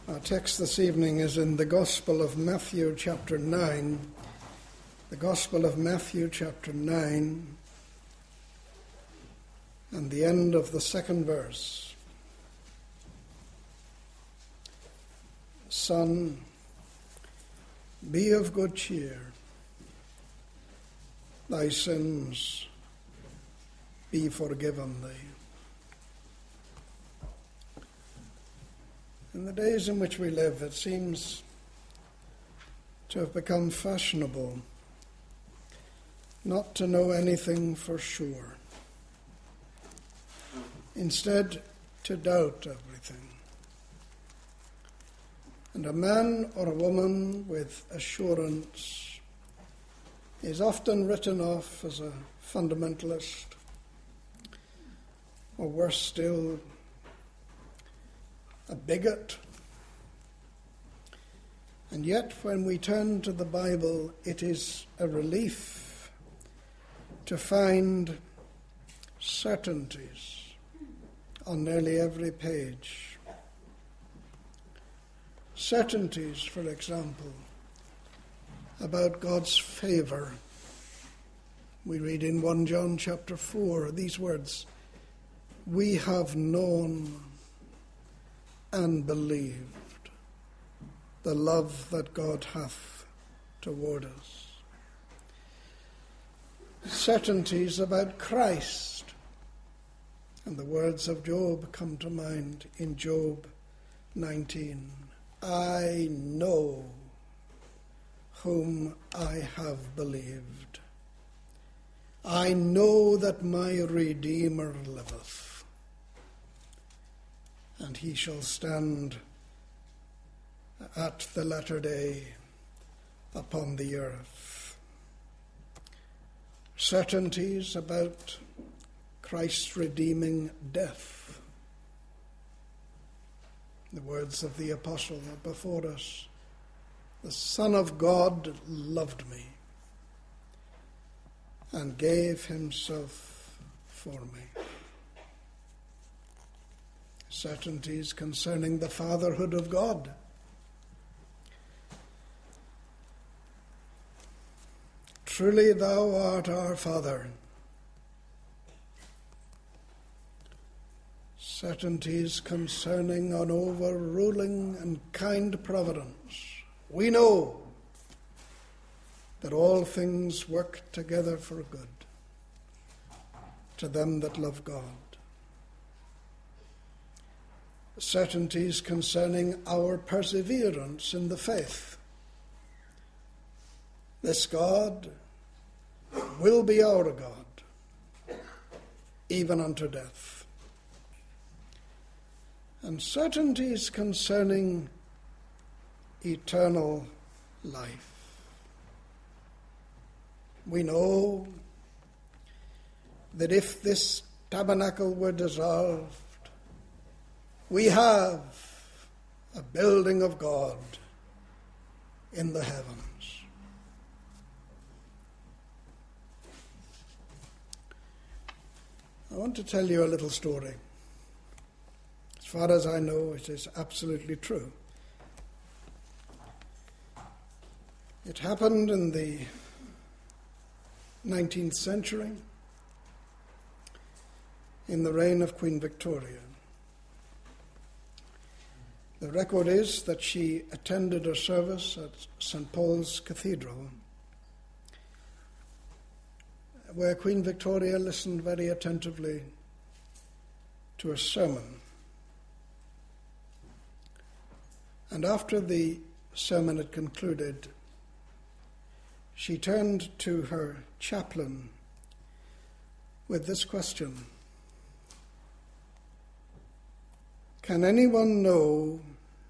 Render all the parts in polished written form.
Our text this evening is in the Gospel of Matthew chapter 9. The Gospel of Matthew chapter 9 and the end of the second verse. Son, be of good cheer. Thy sins be forgiven thee. In the days in which we live, it seems to have become fashionable not to know anything for sure. Instead, to doubt everything. And a man or a woman with assurance is often written off as a fundamentalist, or worse still, a bigot. And yet, when we turn to the Bible, it is a relief to find certainties on nearly every page. Certainties, for example, about God's favour. We read in 1 John chapter 4 these words, "We have known and believed the love that God hath toward us." Certainties about Christ. And the words of Job come to mind in Job 19. I know whom I have believed. I know that my Redeemer liveth, and he shall stand at the latter day upon the earth. Certainties about Christ's redeeming death. The words of the apostle are before us. The Son of God loved me and gave himself for me. Certainties concerning the fatherhood of God. Truly thou art our Father. Certainties concerning an overruling and kind providence. We know that all things work together for good to them that love God. Certainties concerning our perseverance in the faith. This God will be our God, even unto death. And certainties concerning eternal life. We know that if this tabernacle were dissolved, we have a building of God in the heavens. I want to tell you a little story. As far as I know, it is absolutely true. It happened in the 19th century, in the reign of Queen Victoria. The record is that she attended a service at St. Paul's Cathedral, where Queen Victoria listened very attentively to a sermon. And after the sermon had concluded, she turned to her chaplain with this question: can anyone know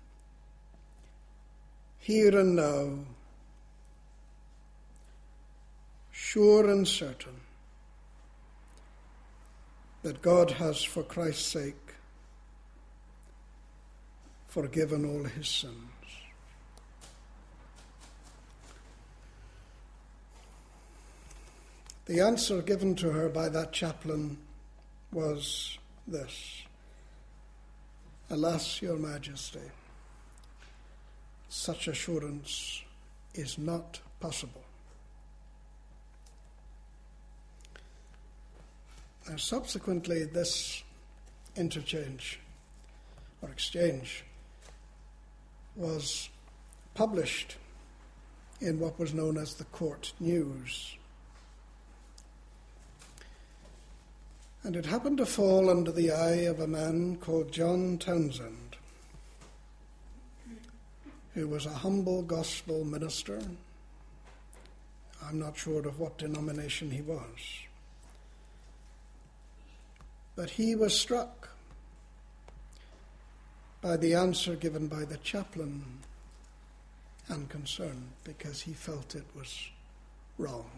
here and now, sure and certain, that God has, for Christ's sake, forgiven all his sins? The answer given to her by that chaplain was this: "Alas, Your Majesty, such assurance is not possible. Now, subsequently, this interchange or exchange was published in what was known as the Court News. And it happened to fall under the eye of a man called John Townsend, who was a humble gospel minister. I'm not sure of what denomination he was. But he was struck by the answer given by the chaplain and concerned because he felt it was wrong.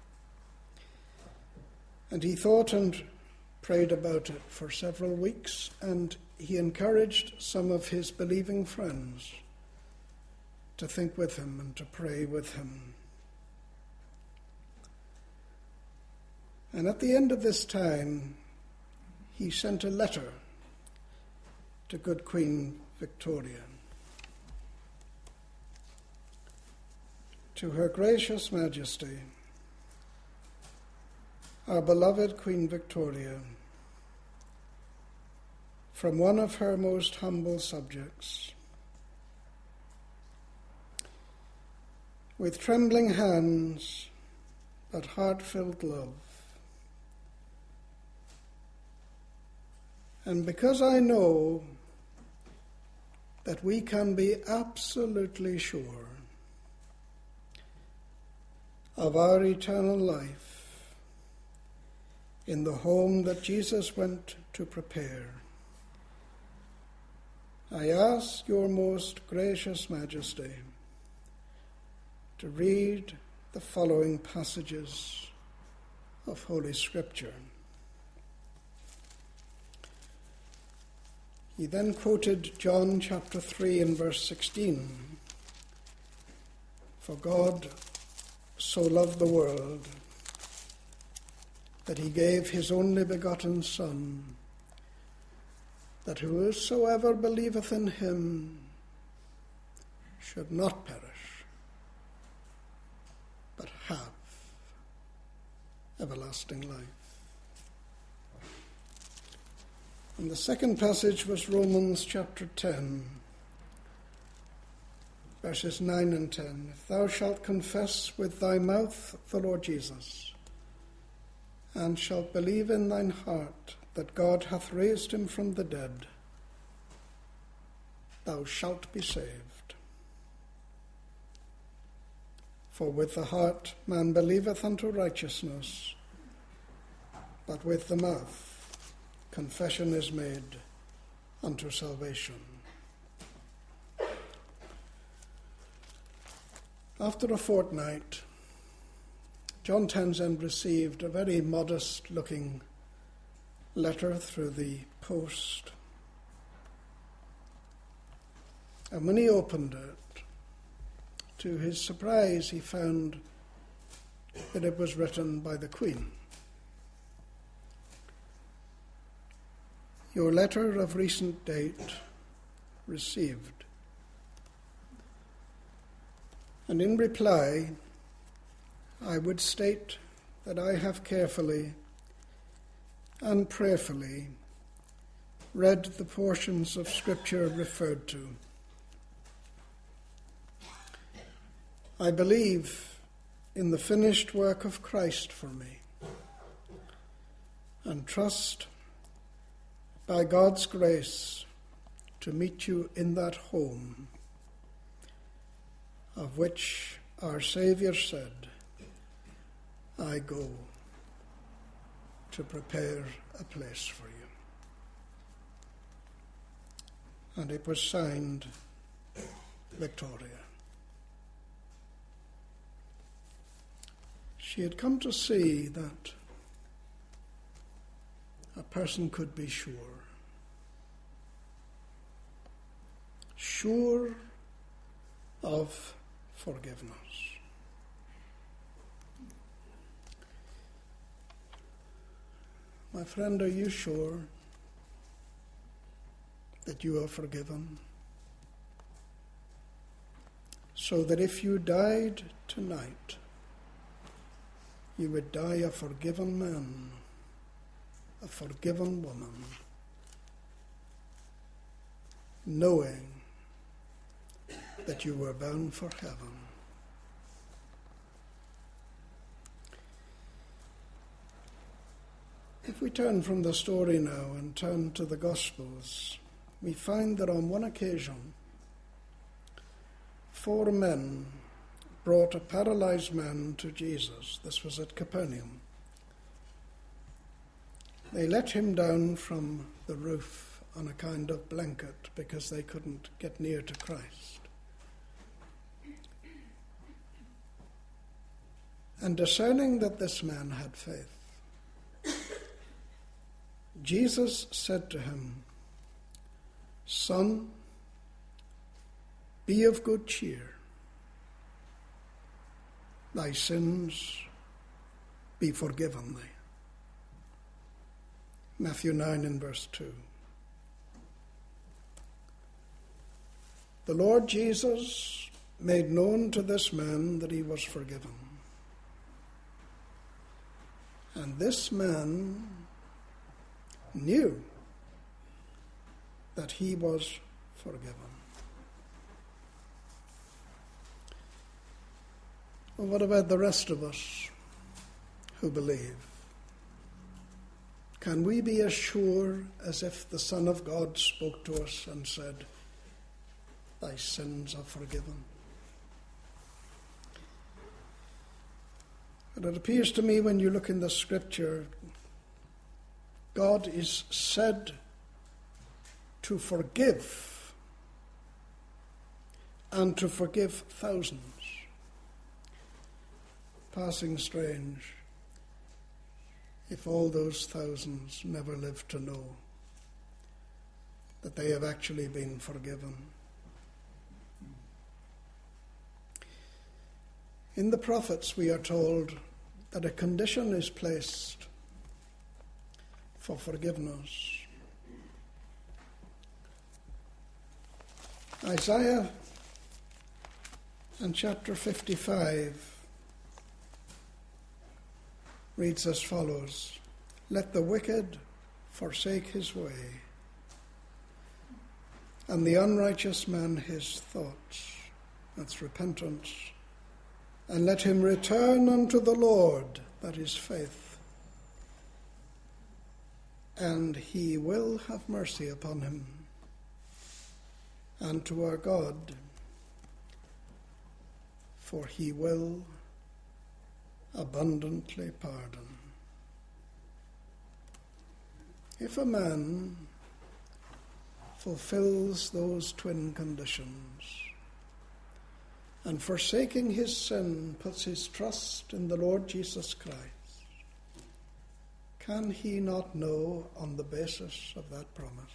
And he thought and prayed about it for several weeks, and he encouraged some of his believing friends to think with him and to pray with him. And at the end of this time, he sent a letter to good Queen Victoria. To Her Gracious Majesty, our beloved Queen Victoria, from one of her most humble subjects, with trembling hands but heart-filled love, and because I know that we can be absolutely sure of our eternal life in the home that Jesus went to prepare, I ask your most gracious Majesty to read the following passages of Holy Scripture. He then quoted John chapter 3 and verse 16. For God so loved the world that he gave his only begotten Son, that whosoever believeth in him should not perish, but have everlasting life. And the second passage was Romans chapter 10, verses 9 and 10. If thou shalt confess with thy mouth the Lord Jesus, and shalt believe in thine heart that God hath raised him from the dead, thou shalt be saved. For with the heart man believeth unto righteousness, but with the mouth confession is made unto salvation. After a fortnight, John Townsend received a very modest-looking letter through the post. And when he opened it, to his surprise, he found that it was written by the Queen. Your letter of recent date received. And in reply, I would state that I have carefully and prayerfully read the portions of Scripture referred to. I believe in the finished work of Christ for me and trust by God's grace to meet you in that home of which our Saviour said, I go to prepare a place for you. And it was signed Victoria. She had come to see that a person could be sure of forgiveness. My friend, are you sure that you are forgiven? so that if you died tonight, you would die a forgiven man, a forgiven woman, knowing that you were bound for heaven. If we turn from the story now and turn to the Gospels, we find that on one occasion, 4 men brought a paralyzed man to Jesus. This was at Capernaum. They let him down from the roof on a kind of blanket because they couldn't get near to Christ. And discerning that this man had faith, Jesus said to him, "Son, be of good cheer. Thy sins be forgiven thee." Matthew 9 and verse 2. The Lord Jesus made known to this man that he was forgiven. And this man knew that he was forgiven. Well, what about the rest of us who believe? Can we be as sure as if the Son of God spoke to us and said, "Thy sins are forgiven"? But it appears to me when you look in the Scripture, God is said to forgive and to forgive thousands. Passing strange if all those thousands never lived to know that they have actually been forgiven. In the prophets we are told that a condition is placed for forgiveness. Isaiah in chapter 55 reads as follows: "Let the wicked forsake his way, and the unrighteous man his thoughts." That's repentance. "And let him return unto the Lord," that is faith, "and he will have mercy upon him, and to our God, for he will abundantly pardon." If a man fulfills those twin conditions and forsaking his sin puts his trust in the Lord Jesus Christ, can he not know on the basis of that promise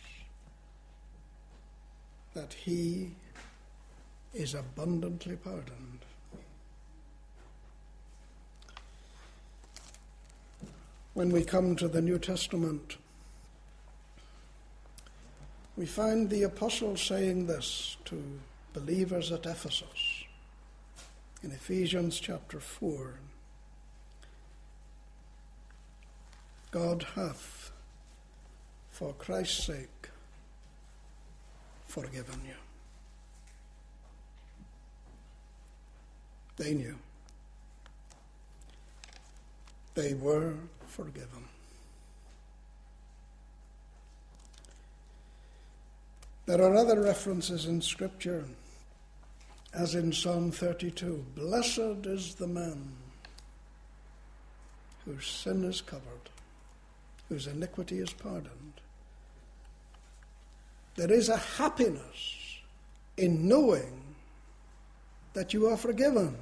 that he is abundantly pardoned? When we come to the New Testament, we find the apostle saying this to believers at Ephesus in Ephesians chapter 4. "God hath, for Christ's sake, forgiven you." They knew. They were forgiven. There are other references in Scripture, as in Psalm 32, "Blessed is the man whose sin is covered, whose iniquity is pardoned." There is a happiness in knowing that you are forgiven.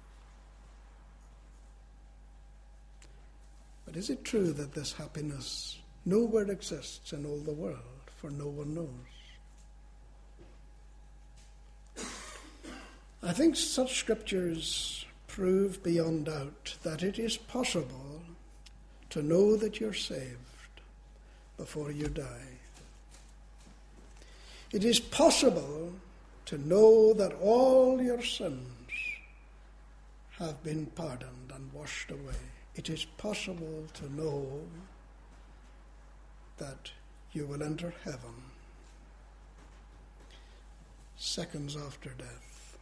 But is it true that this happiness nowhere exists in all the world, for no one knows? I think such scriptures prove beyond doubt that it is possible to know that you're saved before you die. It is possible to know that all your sins have been pardoned and washed away. It is possible to know that you will enter heaven seconds after death.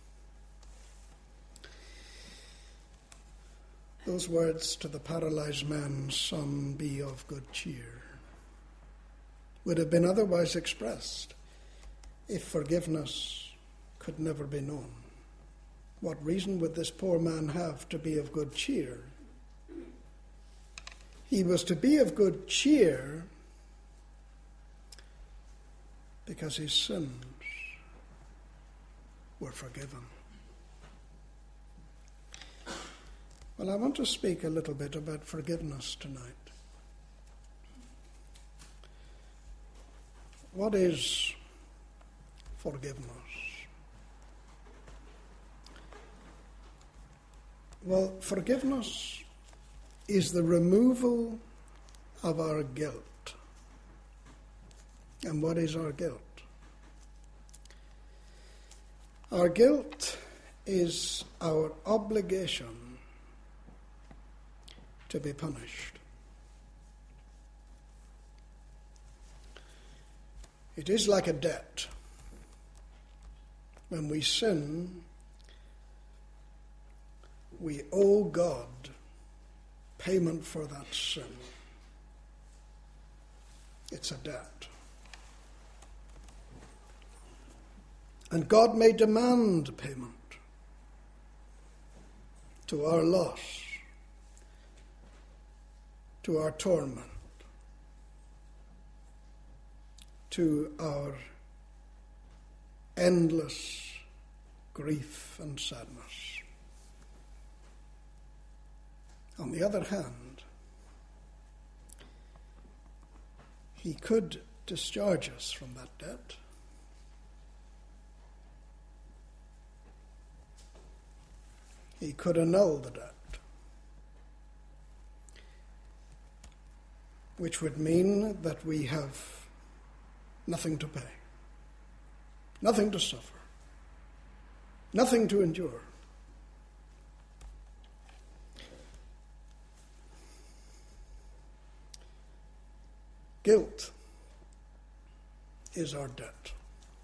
Those words to the paralyzed man, "Son, be of good cheer," would have been otherwise expressed if forgiveness could never be known. What reason would this poor man have to be of good cheer? He was to be of good cheer because his sins were forgiven. Well, I want to speak a little bit about forgiveness tonight. What is forgiveness? Well, forgiveness is the removal of our guilt. And what is our guilt? Our guilt is our obligation to be punished. It is like a debt. When we sin, we owe God payment for that sin. It's a debt. And God may demand payment to our loss, to our torment, to our endless grief and sadness. On the other hand, he could discharge us from that debt. He could annul the debt, which would mean that we have nothing to pay, nothing to suffer, nothing to endure. Guilt is our debt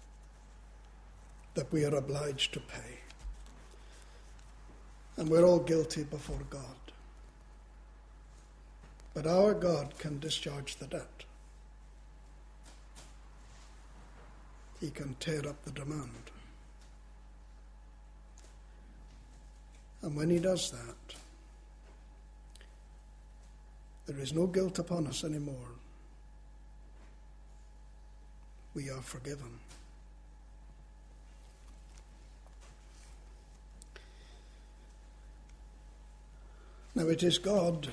that we are obliged to pay. And we're all guilty before God. But our God can discharge the debt. He can tear up the demand. And when he does that, there is no guilt upon us anymore. We are forgiven. Now it is God,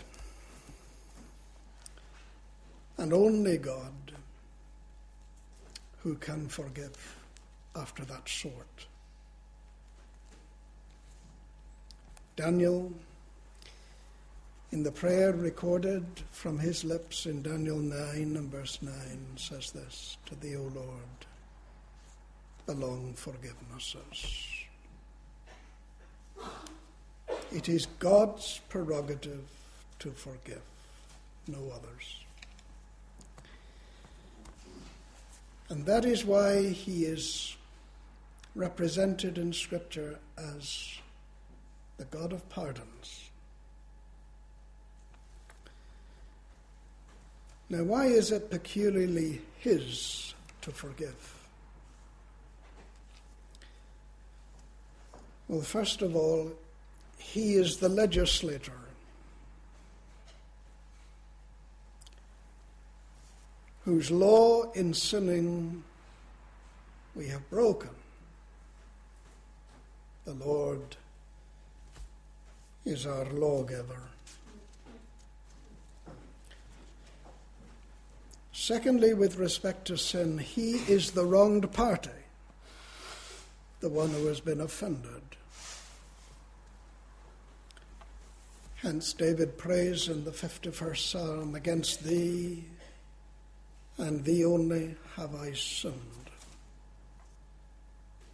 and only God, who can forgive after that sort. Daniel, in the prayer recorded from his lips in Daniel 9 and verse 9, says this: "To thee, O Lord, belong forgivenesses." It is God's prerogative to forgive, no others. And that is why he is represented in Scripture as the God of pardons. Now, why is it peculiarly his to forgive? Well, first of all, he is the legislator. Whose law in sinning we have broken. The Lord is our lawgiver. Secondly, with respect to sin, he is the wronged party, the one who has been offended. Hence David prays in the 51st Psalm, "Against thee and thee only have I sinned."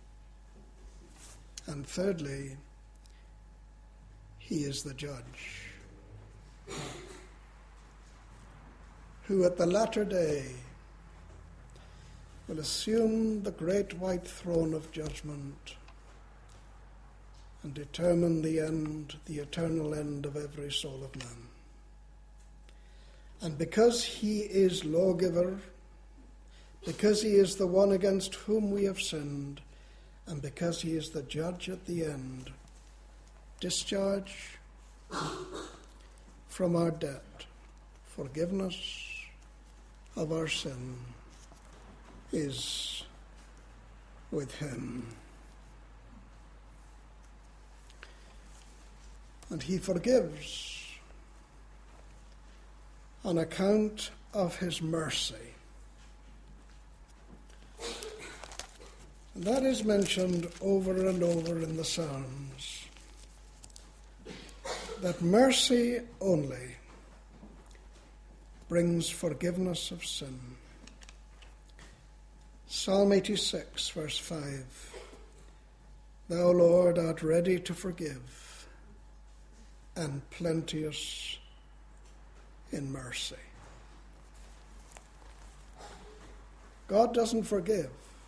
And thirdly, he is the judge, who at the latter day will assume the great white throne of judgment and determine the end, the eternal end of every soul of man. And because he is lawgiver, because he is the one against whom we have sinned, and because he is the judge at the end, discharge from our debt, forgiveness of our sin is with him. And he forgives on account of his mercy. And that is mentioned over and over in the Psalms, that mercy only brings forgiveness of sin. Psalm 86, verse 5, Thou, Lord, art ready to forgive, and plenteous in mercy. God doesn't forgive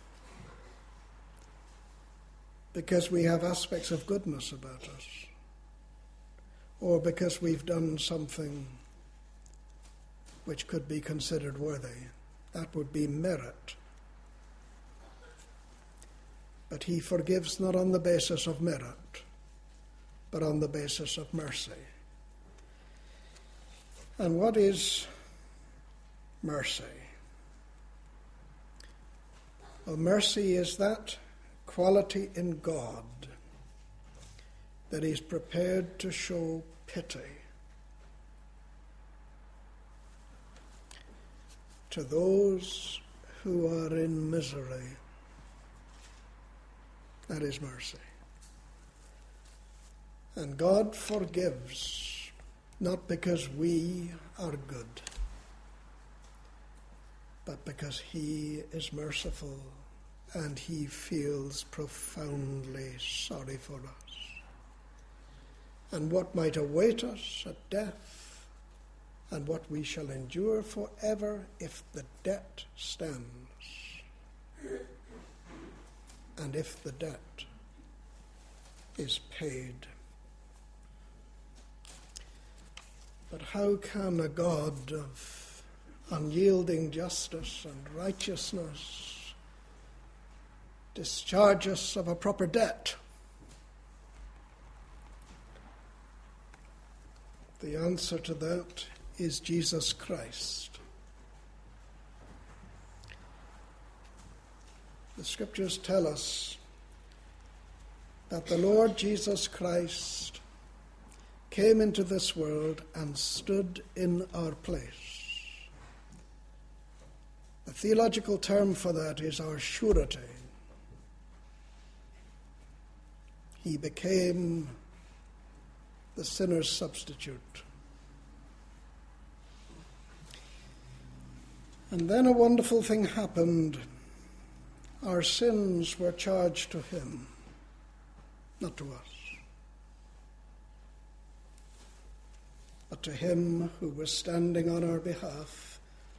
because we have aspects of goodness about us, or because we've done something which could be considered worthy. That would be merit. But he forgives not on the basis of merit, but on the basis of mercy. And what is mercy? Well, mercy is that quality in God that is prepared to show pity to those who are in misery. That is mercy. And God forgives not because we are good, but because he is merciful and he feels profoundly sorry for us. And what might await us at death, and what we shall endure forever if the debt stands, and if the debt is paid. But how can a God of unyielding justice and righteousness discharge us of a proper debt? The answer to that is Jesus Christ. The scriptures tell us that the Lord Jesus Christ came into this world and stood in our place. The theological term for that is our surety. He became the sinner's substitute. And then a wonderful thing happened. Our sins were charged to him, not to us, but to him who was standing on our behalf.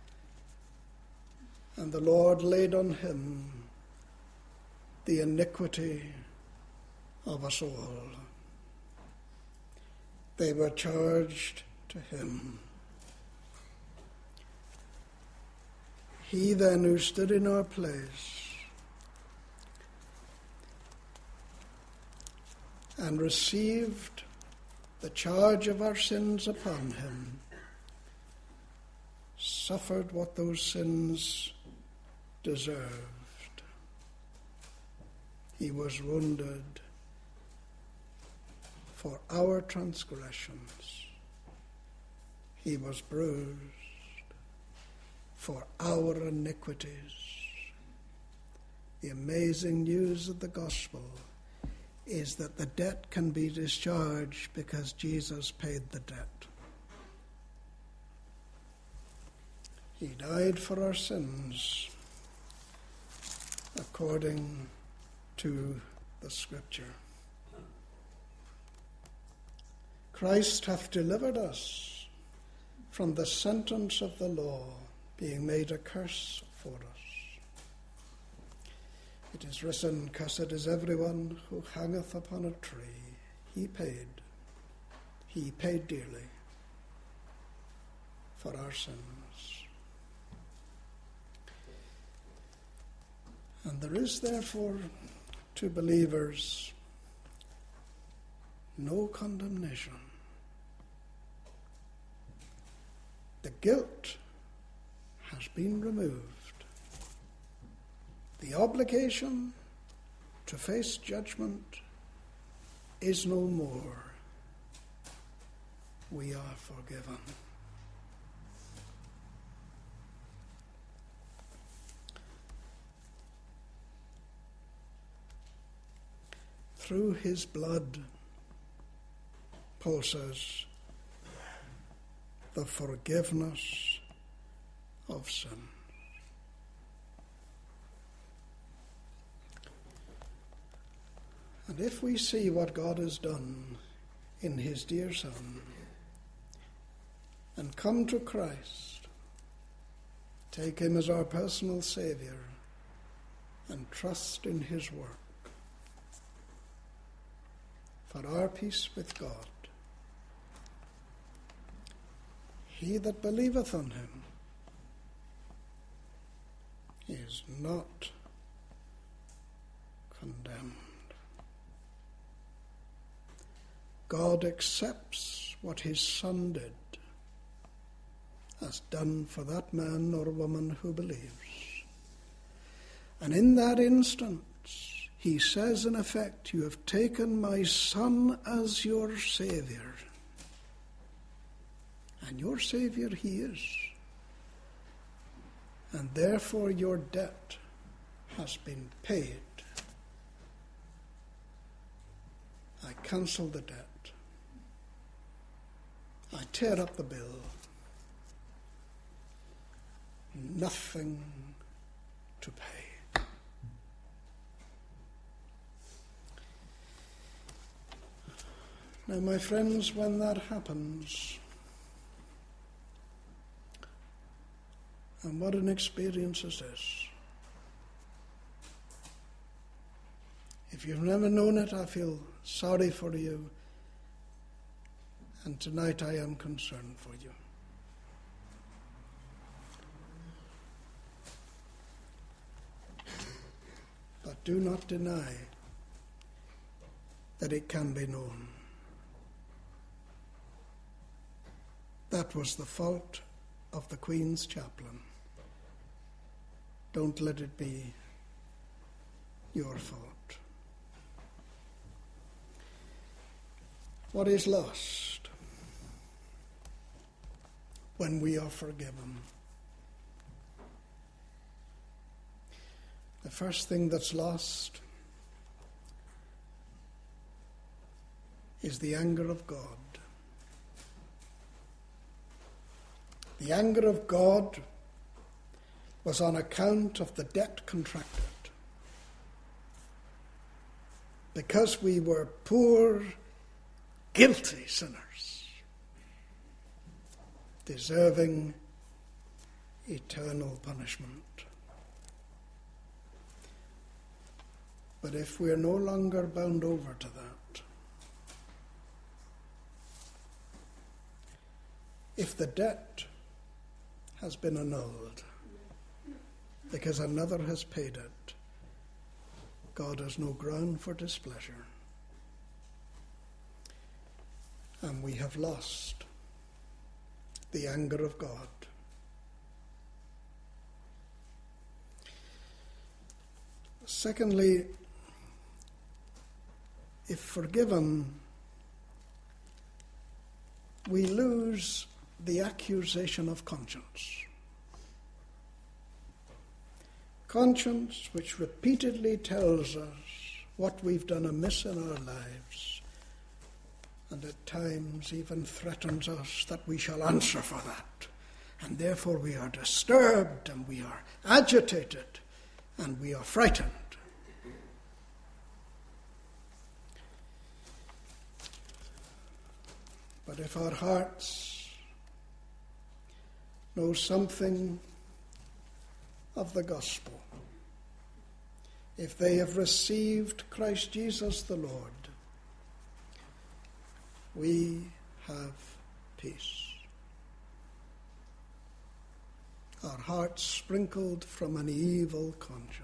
And the Lord laid on him the iniquity of us all. They were charged to him. He then who stood in our place and received the charge of our sins upon him, suffered what those sins deserved. He was wounded for our transgressions. He was bruised for our iniquities. The amazing news of the gospel is that the debt can be discharged because Jesus paid the debt. He died for our sins according to the Scripture. Christ hath delivered us from the sentence of the law, being made a curse for us. It is written, Cursed is everyone who hangeth upon a tree. He paid dearly for our sins. And there is therefore to believers no condemnation. The guilt has been removed. The obligation to face judgment is no more. We are forgiven. Through his blood, Paul says, the forgiveness of sin. And if we see what God has done in his dear Son and come to Christ, take him as our personal Saviour and trust in his work for our peace with God, he that believeth on him is not condemned. God accepts what his Son did as done for that man or woman who believes. And in that instance, he says in effect, you have taken my Son as your Saviour. And your Saviour he is. And therefore your debt has been paid. I cancel the debt. I tear up the bill. Nothing to pay. Now, my friends, when that happens, and what an experience is this. If you've never known it, I feel sorry for you. And tonight I am concerned for you. But do not deny that it can be known. That was the fault of the Queen's chaplain. Don't let it be your fault. What is lost when we are forgiven? The first thing that's lost is the anger of God. The anger of God was on account of the debt contracted. Because we were poor, guilty sinners, deserving eternal punishment. But if we are no longer bound over to that, if the debt has been annulled because another has paid it, God has no ground for displeasure. And we have lost the anger of God. Secondly, if forgiven, we lose the accusation of conscience. Conscience which repeatedly tells us what we've done amiss in our lives, and at times even threatens us that we shall answer for that. And therefore we are disturbed and we are agitated and we are frightened. But if our hearts know something of the gospel, if they have received Christ Jesus the Lord, we have peace. Our hearts sprinkled from an evil conscience.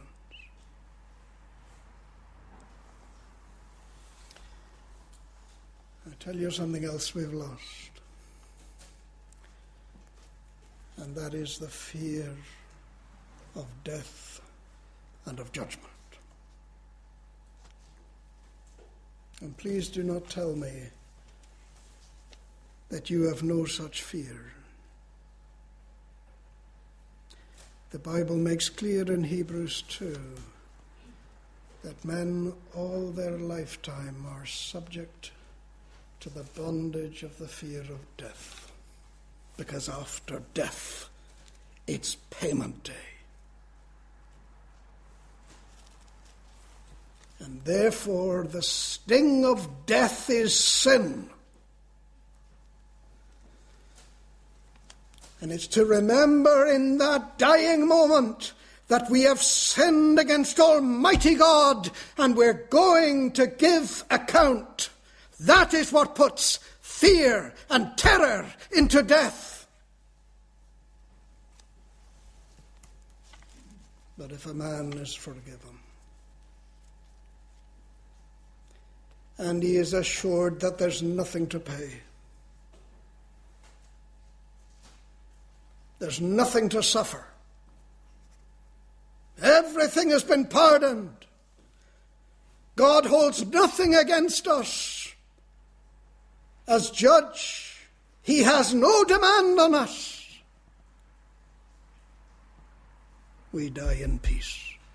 I tell you something else we've lost, and that is the fear of death and of judgment. And please do not tell me that you have no such fear. The Bible makes clear in Hebrews 2 that men all their lifetime are subject to the bondage of the fear of death, because after death, it's payment day. And therefore, the sting of death is sin. And it's to remember in that dying moment that we have sinned against Almighty God and we're going to give account. That is what puts fear and terror into death. But if a man is forgiven, and he is assured that there's nothing to pay, there's nothing to suffer, everything has been pardoned, God holds nothing against us. As judge, he has no demand on us. We die in peace.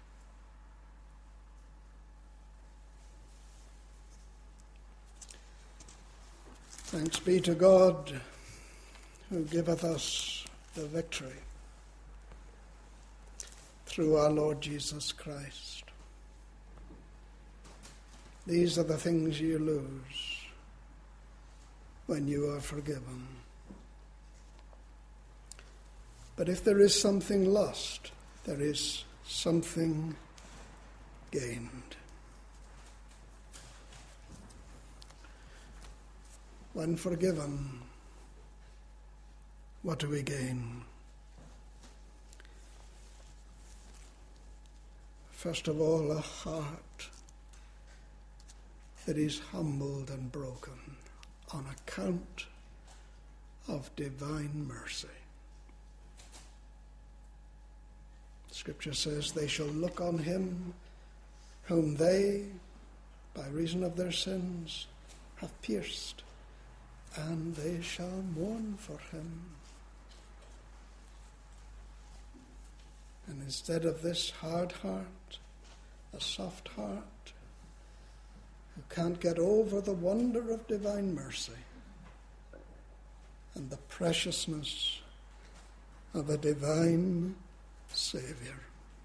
Thanks be to God who giveth us the victory through our Lord Jesus Christ. These are the things you lose when you are forgiven. But if there is something lost, there is something gained. When forgiven, what do we gain? First of all, a heart that is humbled and broken on account of divine mercy. Scripture says, they shall look on him whom they, by reason of their sins, have pierced, and they shall mourn for him. And instead of this hard heart, a soft heart, who can't get over the wonder of divine mercy and the preciousness of a divine Saviour,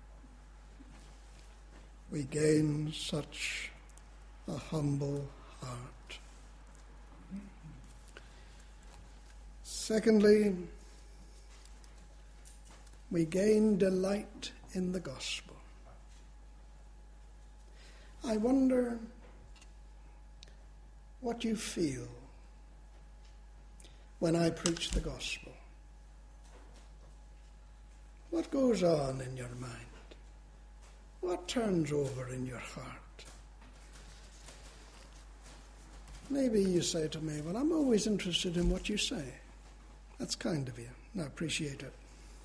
we gain such a humble heart. Secondly, we gain delight in the gospel. I wonder what you feel when I preach the gospel. What goes on in your mind? What turns over in your heart? Maybe you say to me, well, I'm always interested in what you say. That's kind of you, and I appreciate it.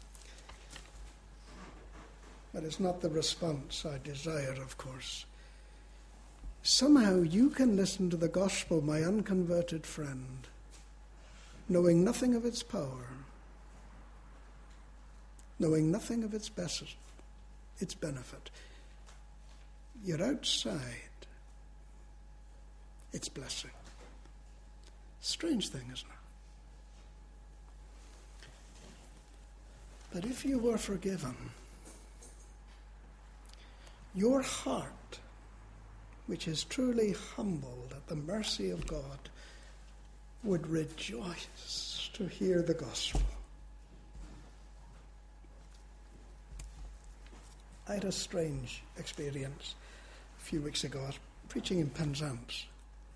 But it's not the response I desire, of course. Somehow you can listen to the gospel, my unconverted friend, knowing nothing of its power, knowing nothing of its benefit. You're outside its blessing. Strange thing, isn't it? But if you were forgiven, your heart, which is truly humbled at the mercy of God, would rejoice to hear the gospel. I had a strange experience a few weeks ago. I was preaching in Penzance,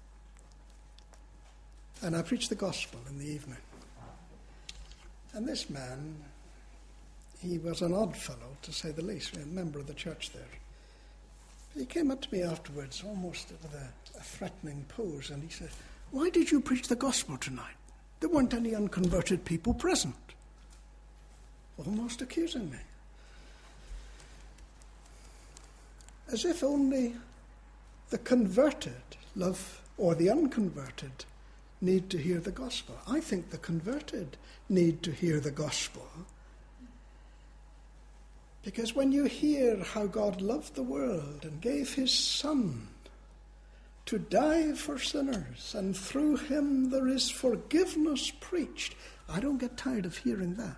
and I preached the gospel in the evening. And this man, he was an odd fellow, to say the least, a member of the church there. He came up to me afterwards, almost with a threatening pose, and he said, "Why did you preach the gospel tonight? There weren't any unconverted people present." Almost accusing me. As if only the converted love, or the unconverted, need to hear the gospel. I think the converted need to hear the gospel. Because when you hear how God loved the world and gave his Son to die for sinners, and through him there is forgiveness preached, I don't get tired of hearing that.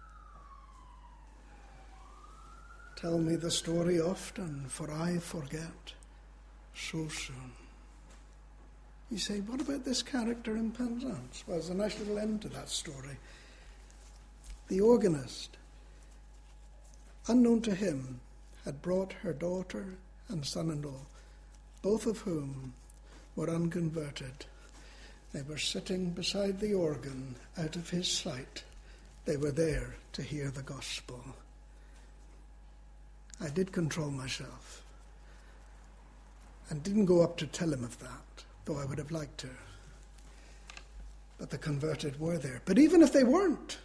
Tell me the story often, for I forget so soon. You say, what about this character in Penzance? Well, there's a nice little end to that story. The organist, unknown to him, had brought her daughter and son-in-law, both of whom were unconverted. They were sitting beside the organ, out of his sight. They were there to hear the gospel. I did control myself and didn't go up to tell him of that, though I would have liked to. But the converted were there. But even if they weren't,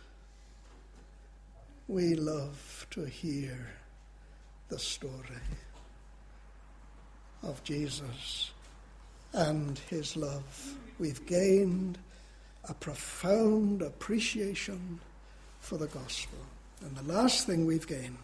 we love to hear the story of Jesus and his love. We've gained a profound appreciation for the gospel. And the last thing we've gained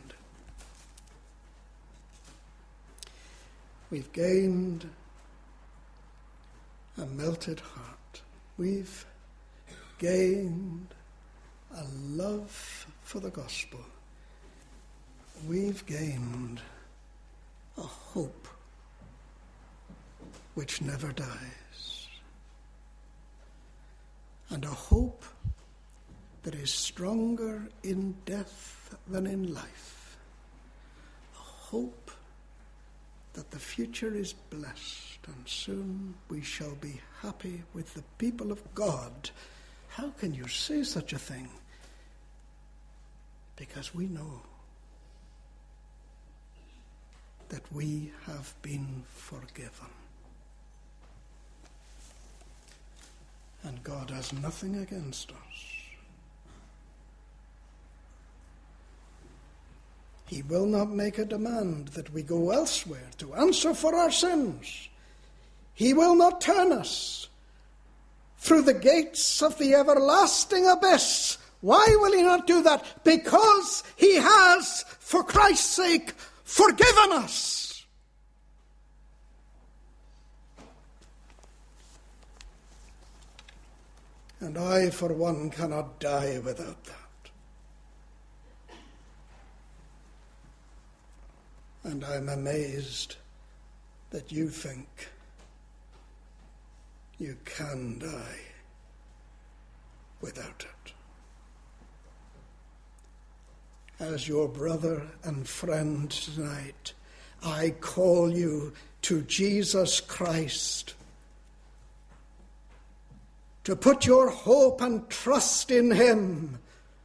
a melted heart. We've gained a love for the gospel. We've gained a hope which never dies. And a hope that is stronger in death than in life. A hope that the future is blessed, and soon we shall be happy with the people of God. How can you say such a thing? Because we know that we have been forgiven. And God has nothing against us. He will not make a demand that we go elsewhere to answer for our sins. He will not turn us through the gates of the everlasting abyss. Why will he not do that? Because he has, for Christ's sake, forgiven us. And I, for one, cannot die without that. And I'm amazed that you think you can die without it. As your brother and friend tonight, I call you to Jesus Christ, to put your hope and trust in him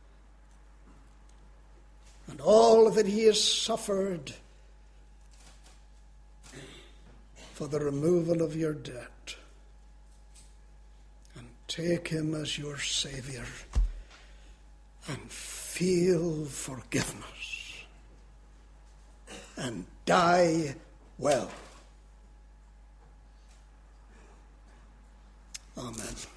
and all that he has suffered for the removal of your debt, and take him as your Saviour and feel forgiveness and die well. Amen.